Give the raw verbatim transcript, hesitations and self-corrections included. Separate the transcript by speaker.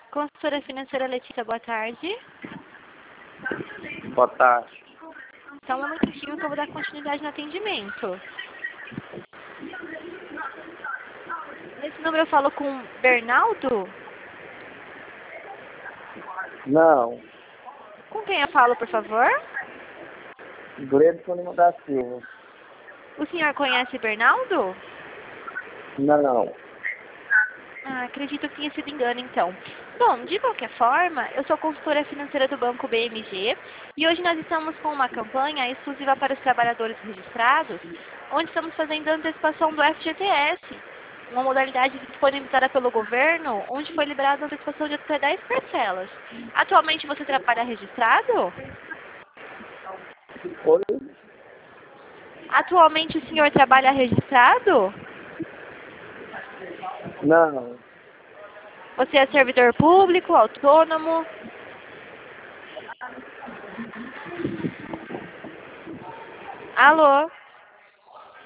Speaker 1: Consultora financeira Letícia, boa tarde.
Speaker 2: Boa tarde.
Speaker 1: Só um momentinho que eu vou dar continuidade no atendimento. Nesse número eu falo com Bernardo?
Speaker 2: Não.
Speaker 1: Com quem eu falo, por favor?
Speaker 2: Gleison Lima da Silva.
Speaker 1: O senhor conhece Bernardo?
Speaker 2: Não.
Speaker 1: Ah, acredito que tenha sido engano, então. Bom, de qualquer forma, eu sou consultora financeira do Banco B M G e hoje nós estamos com uma campanha exclusiva para os trabalhadores registrados, onde estamos fazendo a antecipação do F G T S, uma modalidade disponibilizada pelo governo, onde foi liberada a antecipação de até dez parcelas. Atualmente você trabalha registrado?
Speaker 2: Oi?
Speaker 1: Atualmente o senhor trabalha registrado?
Speaker 2: Não.
Speaker 1: Você é servidor público, autônomo? Alô?